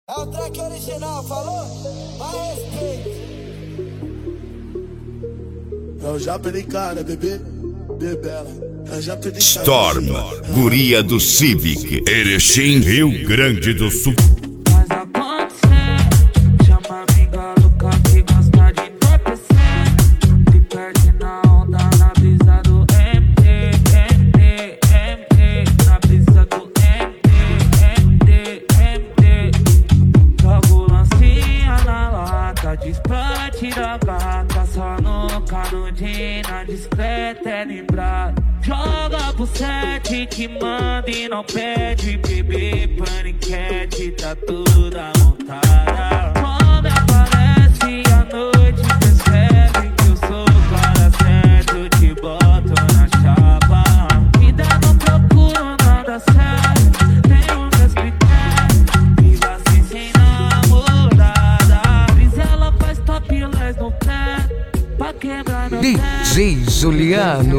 É o track original, falou? Mais respeito. Eu já pedi cara, bebê, bebela. Eu já pedi Storm, guria do Civic, Erechim, Rio Grande do Sul. Faz acontecer, chama amiga louca que gosta de entorpecer. Se perde na onda, na brisa do MD, na brisa do MD. Jogo lancinha na lata, desplante da gata, só no canudinho, na discreta é lembrado. Joga pro sete que manda e não pede, bebê, paniquete, tá toda montada. Quando aparece a noite, percebe que eu sou o cara certo, te boto na chapa. Vida não procuro nada sério, tenho meus critérios, viva assim sem namorada. Mas ela faz topless no pé, pra quebrar meu pé. DJ Juliano.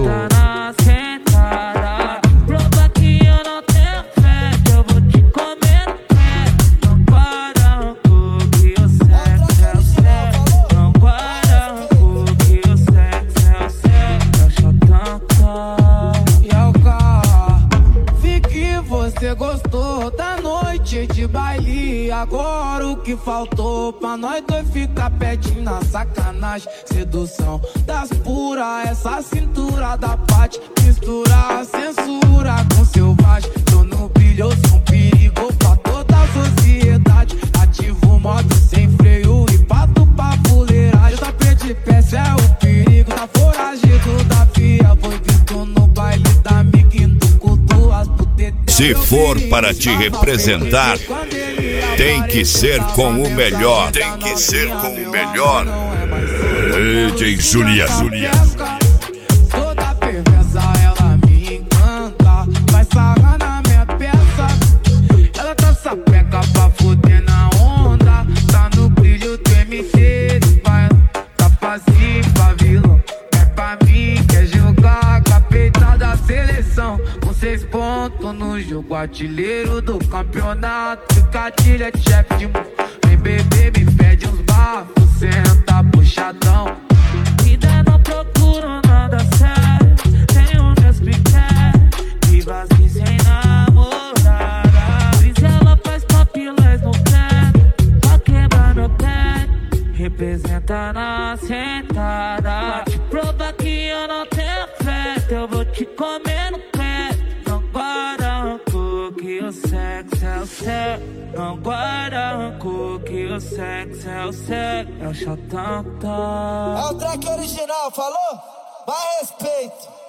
Prova que eu não tenho fé, que eu vou te comer no pé. Não guarda rancor, que o sexo é o sexo. Não guarda rancor, que o sexo é o sexo. Eu chatão. E ao carro, vi que você gostou da noite de baile. Agora o que faltou pra nós dois ficar pertinho na sacanagem. Sedução das puras, essa cintura da parte. Misturar a censura com selvagem. Tô no brilho, eu sou um perigo pra toda a sociedade. Ativo o modo sem freio e pato pra fuleiragem. Tá de pé, cê é o perigo. Tá foragido da via. Foi visto no baile da Miquinto com duas putetas. Se for para te representar, tem que ser com o melhor. Tem que ser com o melhor. DJ Juliano. Toda perversa, ela me encanta. Vai sarrar na minha peça. Ela tá sapeca pra foder na onda. Tá no brilho do MC do baile. Tá passivo pra vilão. É pra mim, quer jogar capeta da seleção. Com 6 pontos no jogo, artilheiro do campeonato. Picadilha de chefe de mão. Vem beber, me pede uns barcos. Senta puxadão. Vida não procuro nada sério, tenho meus critérios, viva assim sem namorada. Mas ela faz topless no pé, pra quebrar meu pé. Representa na sentada. Te prova que eu não tenho fé, eu vou te comer no pé. Não guarda rancor, que o sexo é o sexo. Não guarda rancor, que o sexo é o sexo. É o chatão. É o track original, falou? Mais respeito.